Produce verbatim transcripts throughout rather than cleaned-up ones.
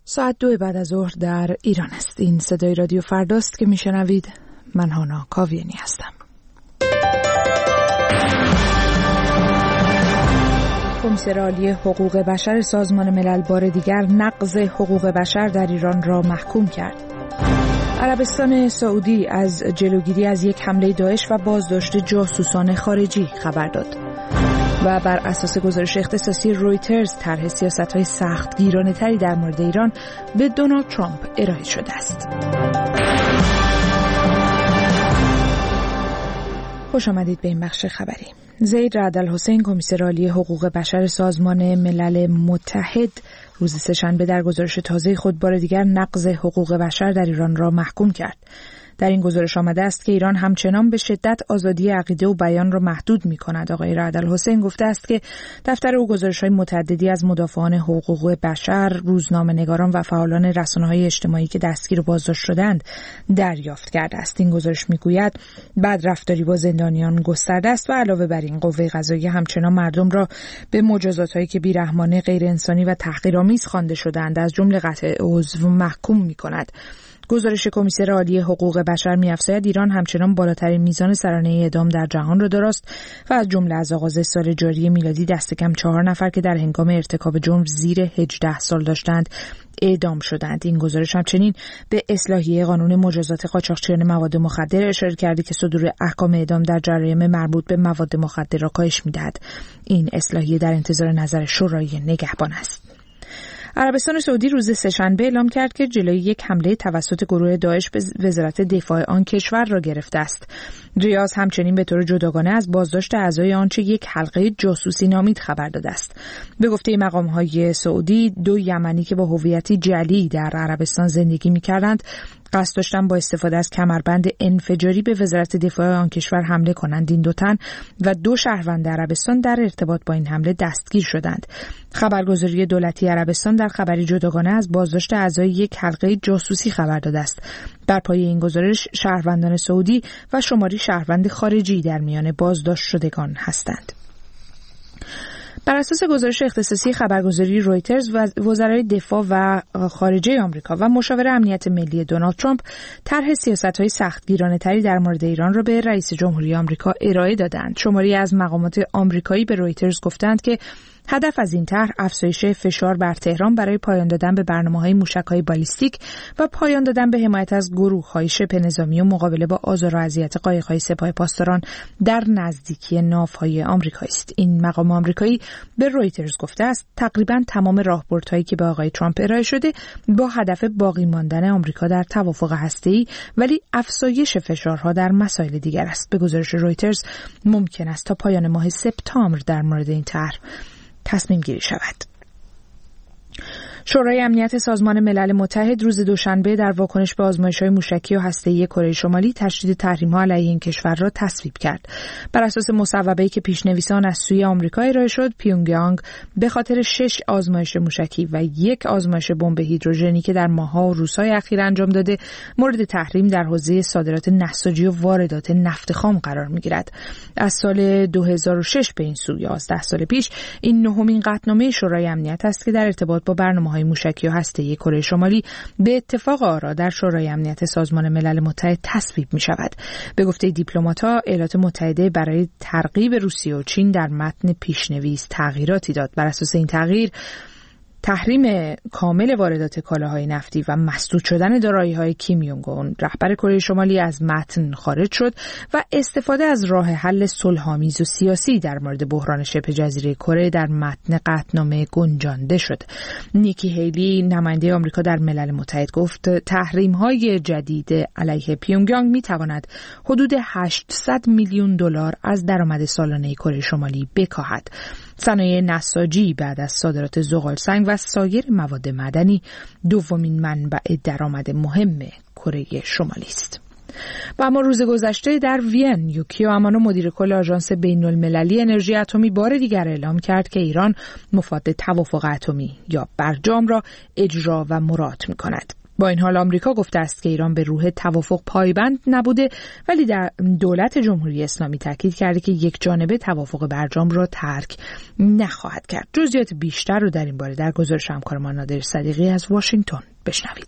ساعت دو بعد از ظهر در ایران است. این صدای رادیو فرداست که میشنوید. من هانا کاویانی هستم. کمیسر عالی حقوق بشر سازمان ملل بار دیگر نقض حقوق بشر در ایران را محکوم کرد. عربستان سعودی از جلوگیری از یک حمله داعش و بازداشت جاسوسان خارجی خبر داد. و بر اساس گزارش اختصاصی رویترز طرح سیاست‌های سختگیرانه‌تری در مورد ایران به دونالد ترامپ ارائه شده است. خوش آمدید به این بخش خبری. زید رعد الحسین کمیسر عالی حقوق بشر سازمان ملل متحد روز سه‌شنبه در گزارش تازه خود بار دیگر نقض حقوق بشر در ایران را محکوم کرد. در این گزارش آمده است که ایران همچنان به شدت آزادی عقیده و بیان را محدود می‌کند. آقای رعد الحسین گفته است که دفتر او گزارش‌های متعددی از مدافعان حقوق بشر، روزنامه‌نگاران و فعالان رسانه‌های اجتماعی که دستگیر و بازداشت شدند دریافت کرده است. این گزارش می‌گوید بدرفتاری با زندانیان گسترده است و علاوه بر این قوه قضاییه همچنان مردم را به مجازات‌هایی که بی‌رحمانه، غیر انسانی و تحقیرآمیز خوانده شده‌اند از جمله قطع عضو محکوم می‌کند. گزارش کمیسر عالی حقوق بشر می‌افزاید ایران همچنان بالاترین میزان سرانه اعدام در جهان را دارست و از جمله از آغاز سال جاری میلادی دست کم چهار نفر که در هنگام ارتکاب جرم زیر هجده سال داشتند اعدام شدند. این گزارش همچنین به اصلاحیه قانون مجازات قاچاقچیان مواد مخدر اشاره کرده که صدور احکام اعدام در جرایم مربوط به مواد مخدر را کاهش می‌دهد. این اصلاحیه در انتظار نظر شورای نگهبان است. عربستان سعودی روز سه‌شنبه اعلام کرد که جلوی یک حمله توسط گروه داعش به وزارت دفاع آن کشور را گرفته است. ریاض همچنین به طور جداگانه از بازداشت اعضای آنچه یک حلقه جاسوسی نامید خبر داده است. به گفته مقام‌های سعودی، دو یمنی که با هویتی جعلی در عربستان زندگی می‌کردند قصد داشتند با استفاده از کمربند انفجاری به وزارت دفاع آن کشور حمله کنند. این دو تن و دو شهروند عربستان در ارتباط با این حمله دستگیر شدند. خبرگزاری دولتی عربستان در خبری جداگانه از بازداشت اعضای یک حلقه جاسوسی خبر داده است. بر پایه این گزارش شهروندان سعودی و شماری شهروند خارجی در میان بازداشت شدگان هستند. بر اساس گزارش اختصاصی خبرگزاری رویترز، وزرای دفاع و خارجه آمریکا و مشاور امنیت ملی دونالد ترامپ طرح سیاست‌های سختگیرانه‌تری در مورد ایران را به رئیس جمهوری آمریکا ارائه دادند. شماری از مقامات آمریکایی به رویترز گفتند که هدف از این طرح افزایش فشار بر تهران برای پایان دادن به برنامه‌های موشک‌های بالیستیک و پایان دادن به حمایت از گروه‌های شبه نظامی و مقابله با آزار و اذیت قایق‌های سپاه پاسداران در نزدیکی ناوهای آمریکایی است. این مقام آمریکایی به رویترز گفته است تقریباً تمام راهبردهایی که به آقای ترامپ ارائه شده با هدف باقی ماندن آمریکا در توافق هسته‌ای ولی افزایش فشارها در مسائل دیگر است. به گزارش رویترز ممکن است تا پایان ماه سپتامبر در مورد این طرح تصمیم گیری شود. شورای امنیت سازمان ملل متحد روز دوشنبه در واکنش به آزمایش‌های موشکی و هسته‌ای کره شمالی تشدید تحریم‌ها علیه این کشور را تصویب کرد. بر اساس مصوبه‌ای که پیش‌نویسان از سوی آمریکا ارائه شد، پیونگیانگ به خاطر شش آزمایش موشکی و یک آزمایش بمب هیدروژنی که در ماه‌ها و روزهای اخیر انجام داده، مورد تحریم در حوزه صادرات نساجی و واردات نفت خام قرار می‌گیرد. از سال دو هزار و شش به این سو، یازده سال پیش، این نهمین قطعنامه شورای امنیت است که در ارتباط با برنامه های موشکی و هسته‌ای کره شمالی به اتفاق آرا در شورای امنیت سازمان ملل متحد تصویب می شود. به گفته دیپلمات‌ها، ایالات متحده برای ترغیب روسیه و چین در متن پیشنویس تغییراتی داد. بر اساس این تغییر تحریم کامل واردات کالاهای نفتی و مسدود شدن دارایی‌های کیم یونگ اون رهبر کره شمالی از متن خارج شد و استفاده از راه حل صلح‌آمیز و سیاسی در مورد بحران شبه جزیره کره در متن قطعنامه گنجانده شد. نیکی هیلی نماینده آمریکا در ملل متحد گفت تحریم‌های جدید علیه پیونگیانگ می‌تواند حدود هشتصد میلیون دلار از درآمد سالانه کره شمالی بکاهد. صنایع نساجی بعد از صادرات زغالسنگ و سایر مواد معدنی دومین منبع درآمد مهم کره شمالی است. و اما روز گذشته در وین، یوکیو امانو مدیر کل آژانس بین‌المللی انرژی اتمی بار دیگر اعلام کرد که ایران مفاد توافق اتمی یا برجام را اجرا و مراعات می‌کند. با این حال آمریکا گفته است که ایران به روح توافق پایبند نبوده، ولی در دولت جمهوری اسلامی تاکید کرده که یک جانبه توافق برجام را ترک نخواهد کرد. جزئیات بیشتر رو در این باره در گزارش همکارمان نادر صدیقی از واشنگتن بشنوید.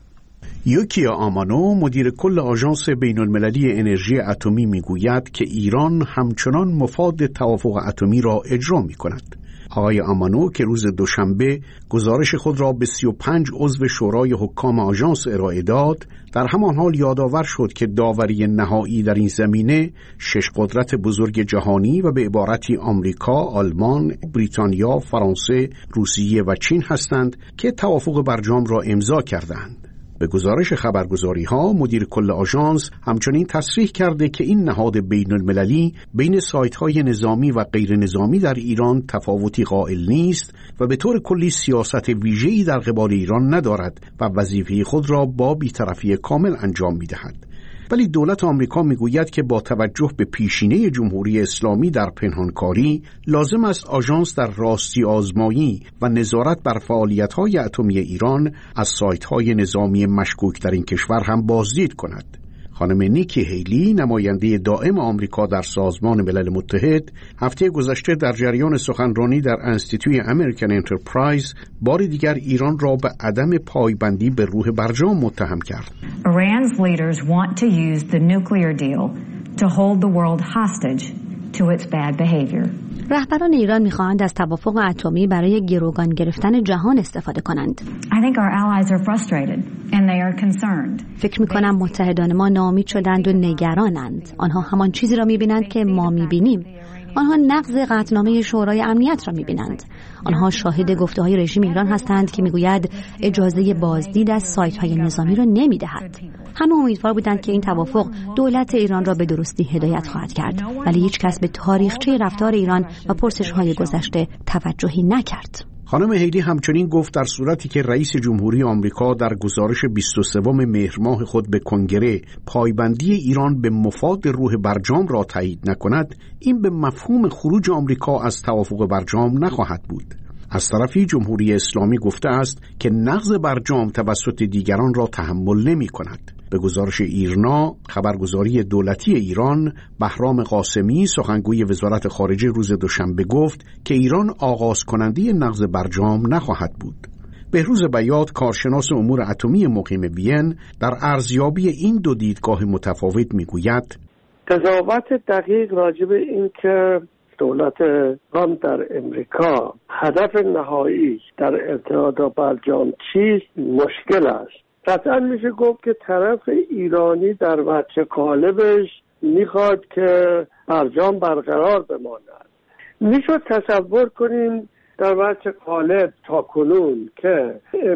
یوکیا آمانو مدیر کل آژانس بین‌المللی انرژی اتمی میگوید که ایران همچنان مفاد توافق اتمی را اجرا می‌کند. آقای آمانو که روز دوشنبه گزارش خود را به سی و پنج عضو شورای حکام آژانس ارائه داد، در همان حال یادآور شد که داوری نهایی در این زمینه شش قدرت بزرگ جهانی و به عبارتی آمریکا، آلمان، بریتانیا، فرانسه، روسیه و چین هستند که توافق برجام را امضا کردند. به گزارش خبرگزاری‌ها مدیر کل آژانس همچنین تصریح کرده که این نهاد بین‌المللی بین سایت‌های نظامی و غیر نظامی در ایران تفاوتی قائل نیست و به طور کلی سیاست ویژه‌ای در قبال ایران ندارد و وظیفه خود را با بی‌طرفی کامل انجام می‌دهد. ولی دولت آمریکا میگوید که با توجه به پیشینه جمهوری اسلامی در پنهانکاری، لازم است آژانس در راستی آزمایی و نظارت بر فعالیت‌های اتمی ایران از سایت‌های نظامی مشکوک در این کشور هم بازدید کند. خانم نیکی هیلی، نماینده دائم آمریکا در سازمان ملل متحد، هفته گذشته در جریان سخنرانی در انستیتوی امریکن انترپرایز بار دیگر ایران را به عدم پایبندی به روح برجام متهم کرد. Iran's leaders want to use the nuclear deal to hold the world hostage to its bad behavior. رهبران ایران می‌خواهند از توافق اتمی برای گروگان گرفتن جهان استفاده کنند. I think our allies are frustrated and they are concerned. فکر می‌کنم متحدان ما ناامید شدند و نگرانند. آنها همان چیزی را می‌بینند که ما می‌بینیم. آنها نقض قطعنامه شورای امنیت را می‌بینند. آنها شاهد گفته‌های رژیم ایران هستند که می‌گوید اجازه بازدید از سایت‌های نظامی را نمی‌دهد. همه امیدوار بودند که این توافق دولت ایران را به درستی هدایت خواهد کرد، ولی هیچ کس به تاریخچه رفتار ایران و پرسش‌های گذشته توجهی نکرد. خانم هیلی همچنین گفت در صورتی که رئیس جمهوری آمریکا در گزارش بیست و سوم مهر ماه خود به کنگره پایبندی ایران به مفاد روح برجام را تایید نکند، این به مفهوم خروج آمریکا از توافق برجام نخواهد بود. از طرفی جمهوری اسلامی گفته است که نقض برجام توسط دیگران را تحمل نمی کند. به گزارش ایرنا، خبرگزاری دولتی ایران، بهرام قاسمی سخنگوی وزارت خارجه روز دوشنبه گفت که ایران آغاز کننده نقض برجام نخواهد بود. بهروز بیات، کارشناس امور اتمی مقیم وین، در ارزیابی این دو دیدگاه متفاوت میگوید قضاوت دقیق راجع به این که دولت ترامپ در امریکا هدف نهایی در ارتباط با برجام چیست مشکل است. قطعا میشه گفت که طرف ایرانی در وجه قالبش میخواد که برجام برقرار بماند. میشد تصور کنیم در وجه قالب تا کنون که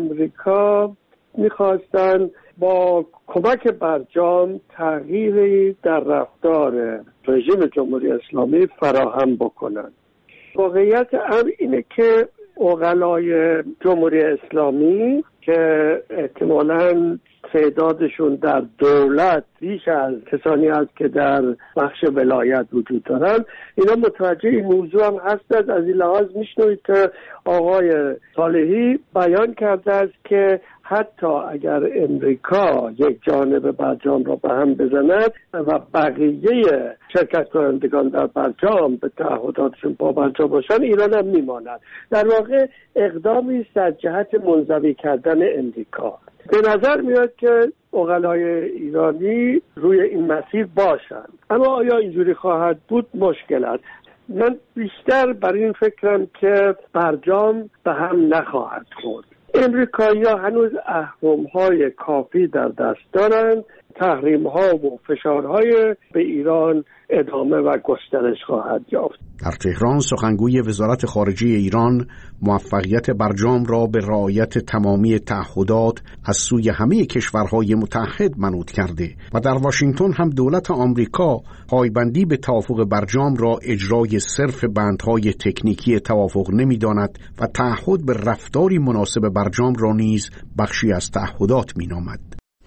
امریکا میخواستن با کمک برجام تغییری در رفتار رژیم جمهوری اسلامی فراهم بکنن. واقعیت امر اینه که عقلای جمهوری اسلامی که احتمالاً تعدادشون در دولت بیش از کسانی است که در بخش ولایت وجود دارن، اینا متوجه این موضوع هم هستند. از این لحاظ میشنوید که آقای صالحی بیان کرده است که حتی اگر امریکا یک جانب برجام را به هم بزند و بقیه شرکت کنندگان در برجام به تعهداتشون با برجام باشن، ایران هم میماند. در واقع اقدامی است از جهت منزوی کردن امریکا. به نظر میاد که عقلای ایرانی روی این مسیر باشند، اما آیا اینجوری خواهد بود مشکل است. من بیشتر بر این فکرم که برجام به هم نخواهد خورد. امریکایی‌ها هنوز اهرم‌های کافی در دست دارند. تحریم‌ها و فشارهای به ایران ادامه و گسترش خواهد یافت. در تهران سخنگوی وزارت خارجه ایران موفقیت برجام را به رعایت تمامی تعهدات از سوی همه کشورهای متحد منوط کرده و در واشنگتن هم دولت آمریکا پایبندی به توافق برجام را اجرای صرف بندهای تکنیکی توافق نمی‌داند و تعهد به رفتاری مناسب برجام را نیز بخشی از تعهدات می‌نامد.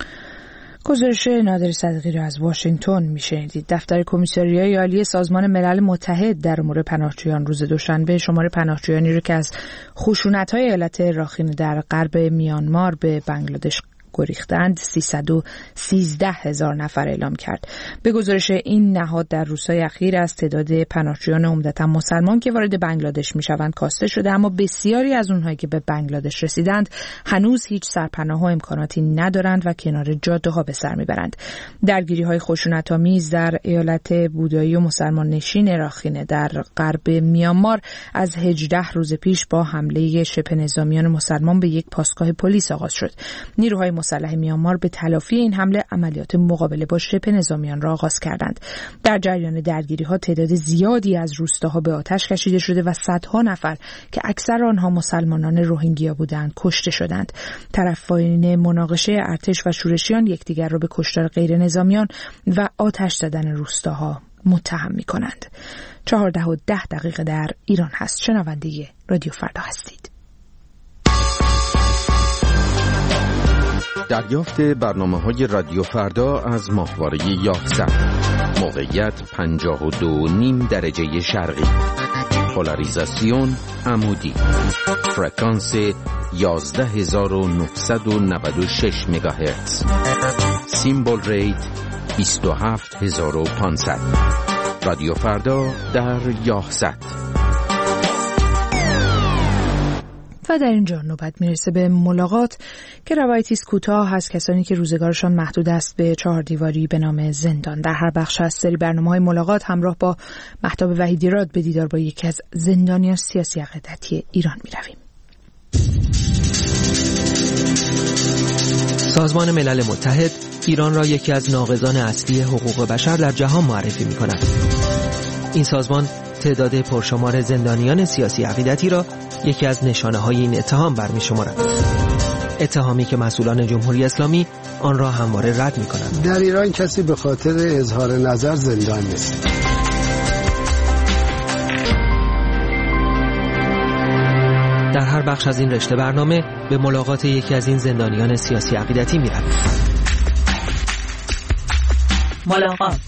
گزارش نادر صدیقی را از واشنگتن میشنیدید. دفتر کمیساریای عالی سازمان ملل متحد در امور پناهجویان روز دوشنبه شمار پناهجویانی را که از خشونت‌های ایالت راخین در غرب میانمار به بنگلادش گریختند سیصد و سیزده هزار نفر اعلام کرد. به گزارش این نهاد در روزهای اخیر از تعداد پناهجویان عمدتاً مسلمان که وارد بنگلادش میشوند کاسته شده، اما بسیاری از اونهایی که به بنگلادش رسیدند هنوز هیچ سرپناه و امکاناتی ندارند و کنار جاده‌ها به سر میبرند. درگیری‌های خشونت‌آمیز در ایالت بودایی و مسلمان نشین راخینه در غرب میانمار از هجده روز پیش با حمله شبه نظامیان مسلمان به یک پاسگاه پلیس آغاز شد. نیروهای مسلح میانمار به تلافی این حمله عملیات مقابله با شبه نظامیان را آغاز کردند. در جریان درگیری‌ها تعداد زیادی از روستاها به آتش کشیده شده و صدها نفر که اکثر آنها مسلمانان روهینگیا بودند کشته شدند. طرفین مناقشه ارتش و شورشیان یکدیگر را به کشتار غیر نظامیان و آتش زدن روستاها متهم می‌کنند. چهارده و ده دقیقه در ایران هست. شنونده رادیو فردا هستید. دریافت برنامه‌های رادیو فردا از ماهواره یاهصد. موقعیت پنجاه و دو و نیم درجه شرقی. پولاریزاسیون عمودی. فرکانس یازده هزار و نهصد و نود و شش مگاهرتز. سیمبل ریت بیست و هفت هزار و پانصد. رادیو فردا در یاهصد. و در اینجا نوبت میرسه به ملاقات که روایتی است کوتاه از کسانی که روزگارشان محدود است به چهار دیواری به نام زندان. در هر بخش از سری برنامه‌های ملاقات همراه با مهتاب وحیدی‌راد به دیدار با یکی از زندانیان سیاسی عقیدتی ایران میرویم. سازمان ملل متحد ایران را یکی از ناقضان اصلی حقوق بشر در جهان معرفی می‌کند. این سازمان تعداد پرشمار زندانیان سیاسی عقیدتی را یکی از نشانه‌های این اتهام برمی‌شمارد. اتهامی که مسئولان جمهوری اسلامی آن را همواره رد می‌کنند. در ایران کسی به خاطر اظهار نظر زندان نیست. در هر بخش از این رشته برنامه به ملاقات یکی از این زندانیان سیاسی عقیدتی می‌رویم. ملاقات.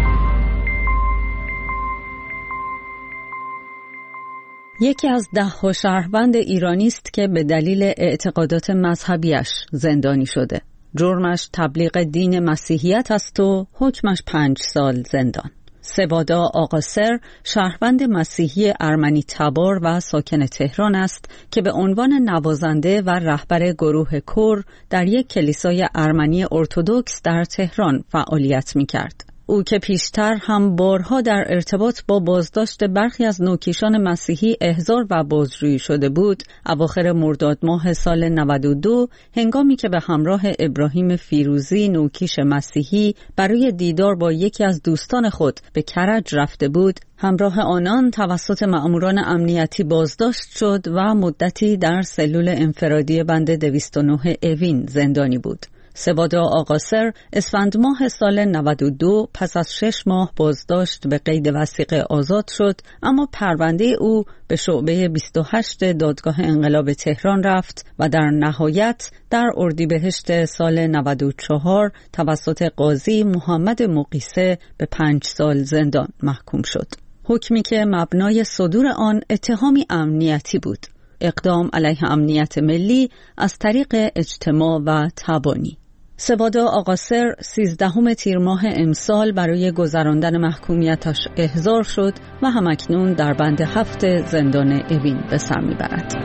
یکی از ده شهروند ایرانی است که به دلیل اعتقادات مذهبیش زندانی شده. جرمش تبلیغ دین مسیحیت است و حکمش پنج سال زندان. سوادا آقاسر شهروند مسیحی ارمنی تبار و ساکن تهران است که به عنوان نوازنده و رهبر گروه کور در یک کلیسای ارمنی ارتدوکس در تهران فعالیت می‌کرد. او که پیشتر هم بارها در ارتباط با بازداشت برخی از نوکیشان مسیحی احضار و بازجویی شده بود، اواخر مرداد ماه سال نود و دو هنگامی که به همراه ابراهیم فیروزی نوکیش مسیحی برای دیدار با یکی از دوستان خود به کرج رفته بود، همراه آنان توسط مأموران امنیتی بازداشت شد و مدتی در سلول انفرادی بند دویست و نه اوین زندانی بود. سوادا آقاسر اسفند ماه سال نود و دو پس از شش ماه بازداشت به قید وثیقه آزاد شد، اما پرونده او به شعبه بیست و هشت دادگاه انقلاب تهران رفت و در نهایت در اردیبهشت سال نود و چهار توسط قاضی محمد مقیسه به پنج سال زندان محکوم شد. حکمی که مبنای صدور آن اتهامی امنیتی بود، اقدام علیه امنیت ملی از طریق اجتماع و تبانی. سوادا آقاسر سیزدهم تیر ماه امسال برای گذراندن محکومیتش احضار شد و همکنون در بند هفت زندان اوین به سر میبرد.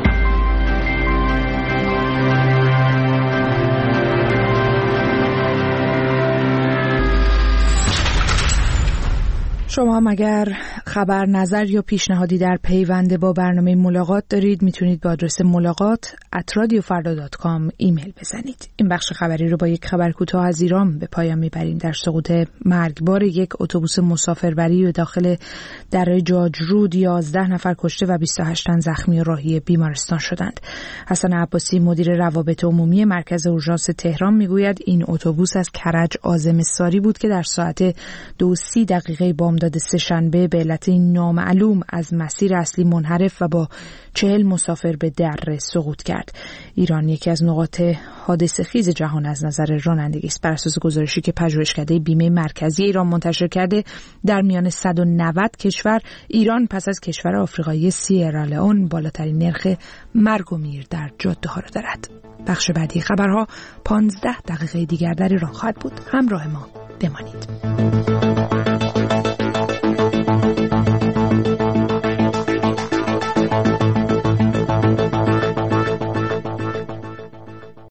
شما هم اگر خبر، نظر یا پیشنهادی در پیوند با برنامه ملاقات دارید میتونید با آدرس ملاقات ات رادیو فردا دات کام ایمیل بزنید. این بخش خبری رو با یک خبر کوتاه از ایران به پایان میبریم. در سقوط مرگبار یک اتوبوس مسافربری و داخل دره جاجرود یازده نفر کشته و بیست و هشت تن زخمی و راهی بیمارستان شدند. حسن عباسی مدیر روابط عمومی مرکز اورژانس تهران میگوید این اتوبوس از کرج عازم ساری بود که در ساعت دو سی دقیقه بامداد سه‌شنبه به علت نامعلوم از مسیر اصلی منحرف و با چهل مسافر به دره سقوط کرد. ایران یکی از نقاط حادثه خیز جهان از نظر رانندگی است. بر اساس گزارشی که پژوهشکده بیمه مرکزی ایران منتشر کرده، در میان صد و نود کشور ایران پس از کشور آفریقایی سیرالئون بالاترین نرخ مرگ و میر در جاده‌ها را دارد. بخش بعدی خبرها پانزده دقیقه دیگر در ایران خواهد بود. همراه ما بمانید.